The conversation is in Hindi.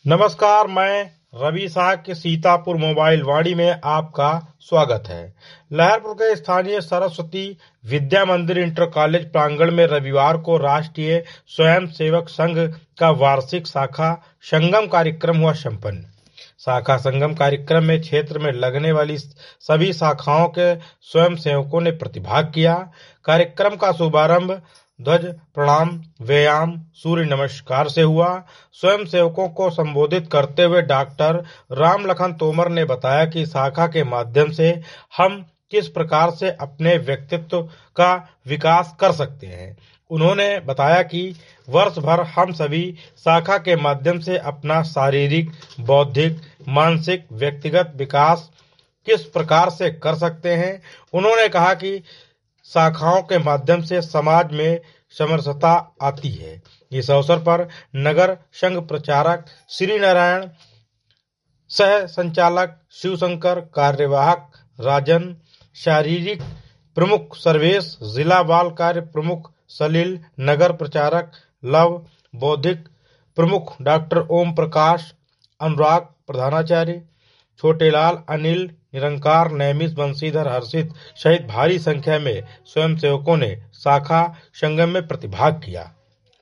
नमस्कार, मैं रवि शाह के सीतापुर मोबाइल वाणी में आपका स्वागत है। लहरपुर के स्थानीय सरस्वती विद्या मंदिर इंटर कॉलेज प्रांगण में रविवार को राष्ट्रीय स्वयं सेवक संघ का वार्षिक शाखा संगम कार्यक्रम हुआ संपन्न। शाखा संगम कार्यक्रम में क्षेत्र में लगने वाली सभी शाखाओं के स्वयं सेवकों ने प्रतिभाग किया। कार्यक्रम का शुभारंभ ध्वज प्रणाम, व्यायाम, सूर्य नमस्कार से हुआ। स्वयं सेवकों को संबोधित करते हुए डॉक्टर रामलखन तोमर ने बताया कि शाखा के माध्यम से हम किस प्रकार से अपने व्यक्तित्व का विकास कर सकते हैं। उन्होंने बताया कि वर्ष भर हम सभी शाखा के माध्यम से अपना शारीरिक, बौद्धिक, मानसिक, व्यक्तिगत विकास किस प्रकार से कर सकते हैं। उन्होंने कहा कि शाखाओं के माध्यम से समाज में समरसता आती है। इस अवसर पर नगर संघ प्रचारक श्री नारायण, सह संचालक शिवशंकर, कार्यवाहक राजन, शारीरिक प्रमुख सर्वेश, जिला बाल कार्य प्रमुख सलील, नगर प्रचारक लव, बौद्धिक प्रमुख डॉक्टर ओम प्रकाश, अनुराग प्रधानाचार्य, छोटेलाल, अनिल, निरंकार, नैमिष, बंशीधर, हर्षित सहित भारी संख्या में स्वयंसेवकों ने शाखा संगम में प्रतिभाग किया।